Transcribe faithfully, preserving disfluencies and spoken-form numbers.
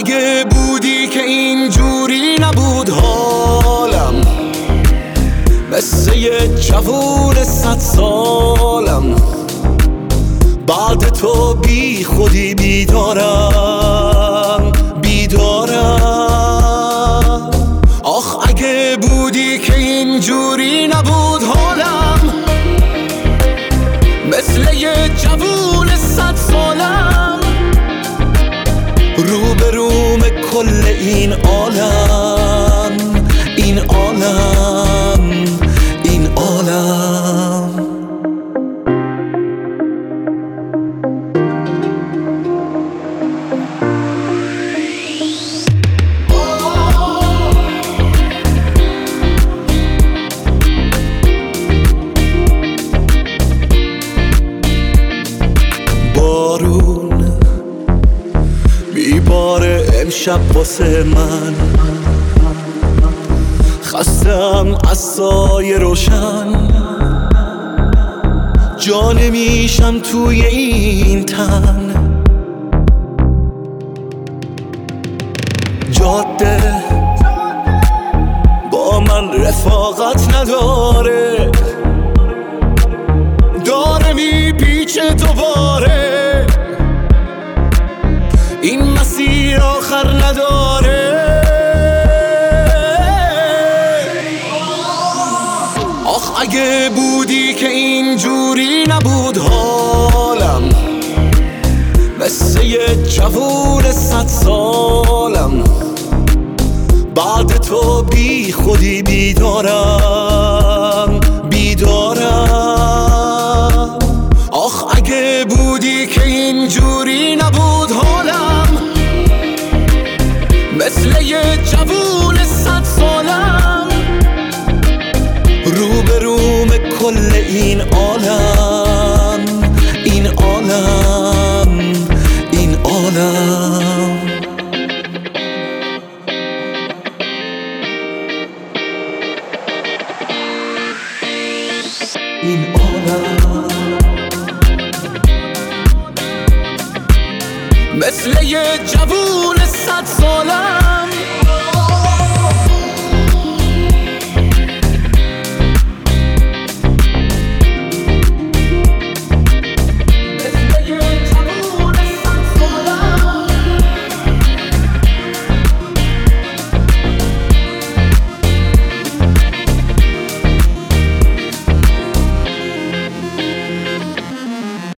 اگه بودی که اینجوری نبود حالم، مثل یه جوون صد سالم. بعد تو بی خودی بیدارم بیدارم. آخ اگه بودی که اینجوری نبود حالم، مثل یه جوون صد سالم. روبروم کل این عالم، این عالم، این عالم. بارون میباره امشب واسه من، خستم از سایه روشن. جا نمیشم توی این تن. جاده با من رفاقت نداره، داره میپیچه دوباره. این مسیر آخر نداره. آخ اگه بودی که اینجوری نبود حالم، مثل یه جوون صد سالم. بعد تو بی خودی بیدارم بیدارم. آخ اگه بودی که اینجوری نبود حالم، مثل یه جوون صد سالم. روبروم کل این عالم، این عالم، این عالم. این عالم مثل یه جوون صد سالم.